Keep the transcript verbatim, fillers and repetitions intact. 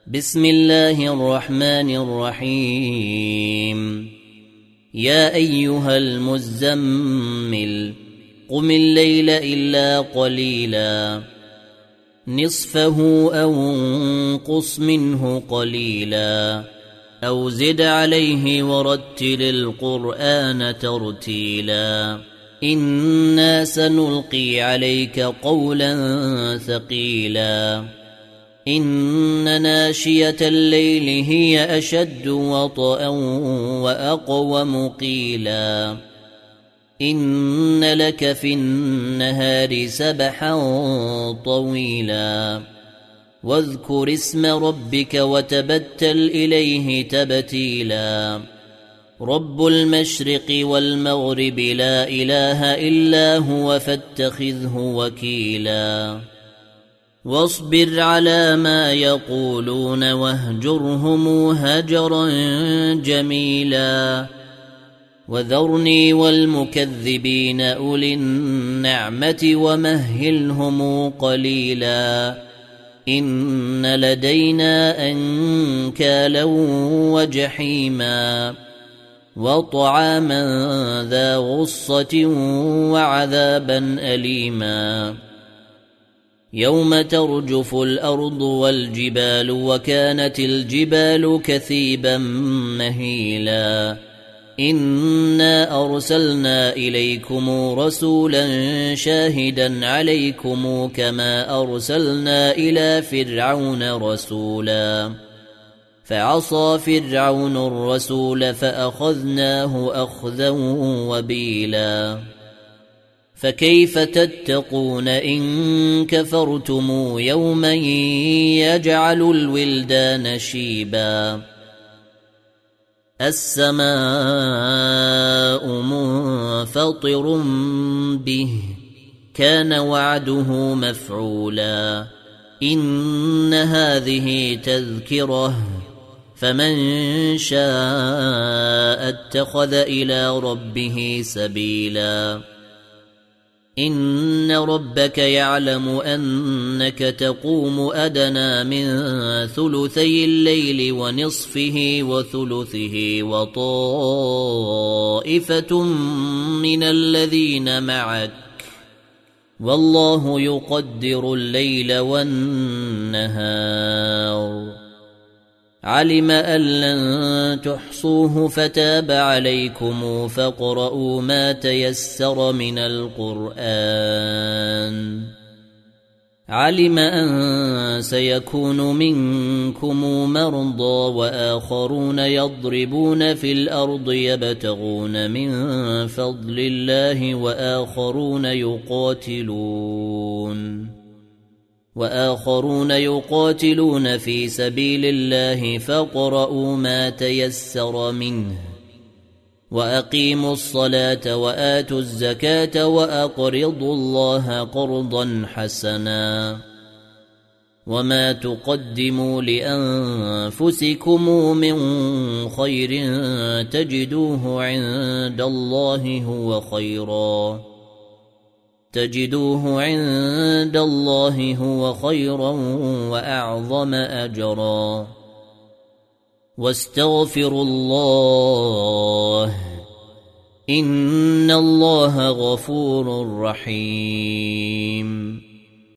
بسم الله الرحمن الرحيم يا أيها المزمل قم الليل إلا قليلا نصفه أو انقص منه قليلا أو زد عليه ورتل القرآن ترتيلا إنا سنلقي عليك قولا ثقيلا إن ناشية الليل هي أشد وطئا وأقوم قيلا إن لك في النهار سبحا طويلا واذكر اسم ربك وتبتل إليه تبتيلا رب المشرق والمغرب لا إله إلا هو فاتخذه وكيلا واصبر على ما يقولون واهجرهم هجرا جميلا وذرني والمكذبين أولي النعمة ومهلهم قليلا إن لدينا أنكالا وجحيما وطعاما ذا غصة وعذابا أليما يوم ترجف الأرض والجبال وكانت الجبال كثيبا مهيلا إنا أرسلنا إليكم رسولا شاهدا عليكم كما أرسلنا إلى فرعون رسولا فعصى فرعون الرسول فأخذناه أخذا وبيلا فكيف تتقون إن كفرتم يوما يجعل الولدان شيبا السماء منفطر به كان وعده مفعولا إن هذه تذكرة فمن شاء اتخذ إلى ربه سبيلا إن ربك يعلم أنك تقوم أدنى من ثلثي الليل ونصفه وثلثه وطائفة من الذين معك والله يقدر الليل والنهار علم أن لن تحصوه فتاب عليكم فاقرؤوا ما تيسر من القرآن علم أن سيكون منكم مرضى وآخرون يضربون في الأرض يبتغون من فضل الله وآخرون يقاتلون وآخرون يقاتلون في سبيل الله فاقرؤوا ما تيسر منه وأقيموا الصلاة وآتوا الزكاة وأقرضوا الله قرضا حسنا وما تقدموا لأنفسكم من خير تجدوه عند الله هو خيرا تجدوه عند الله هو خيرا وأعظم أجرا واستغفروا الله إن الله غفور رحيم